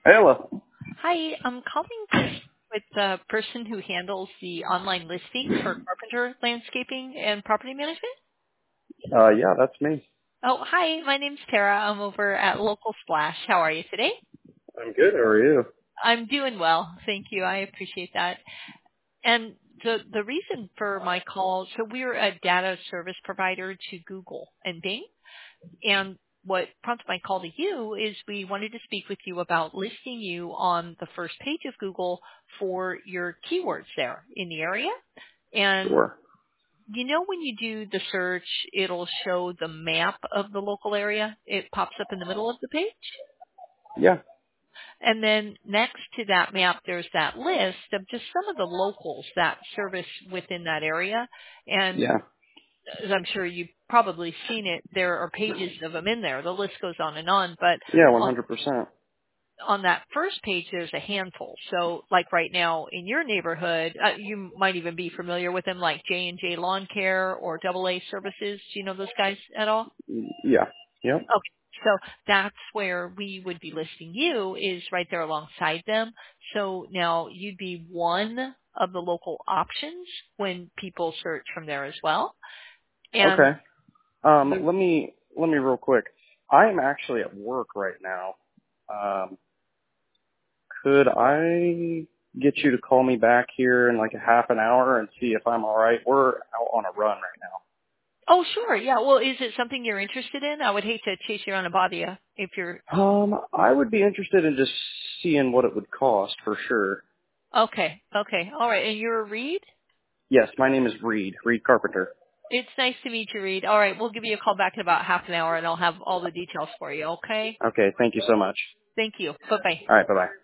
Hello. Hi, I'm calling to speak with the person who handles the online listings for carpenter landscaping and property management. Yeah, that's me. Oh, hi, my name's Tara. I'm over at Local Splash. How are you today? I'm good. How are you? I'm doing well. Thank you. I appreciate that. And the reason for my call, so we're a data service provider to Google and Bing. And what prompted my call to you is we wanted to speak with you about listing you on the first page of Google for your keywords there in the area. And Sure. you know when you do the search, it'll show the map of the local area. It pops up in the middle of the page. Yeah. And then next to that map, there's that list of just some of the locals that service within that area. And Yeah. as I'm sure you've probably seen it, there are pages of them in there. The list goes on and on, but Yeah, on 100%. that first page, there's a handful. So like right now in your neighborhood, you might even be familiar with them like J&J Lawn Care or Double A Services. Do you know those guys at all? Yeah. Yep. Okay. So that's where we would be listing you is right there alongside them. So now you'd be one of the local options when people search from there as well. And Okay. the Let me real quick. I am actually at work right now. Could I get you to call me back here in like a half an hour and see if I'm all right? We're out on a run right Oh, sure. Yeah. Well, is it something you're interested in? I would hate to chase you around and bother you if you're now. I would be interested in just seeing what it would cost for sure. okay. Okay. All right. And you're Reed? Yes, my name is Reed. Reed Carpenter. It's nice to meet you, Reed. All right. We'll give you a call back in about half an hour and I'll have all the details for you. Okay. Okay, thank you so much. Thank you. Bye bye. All right, bye-bye.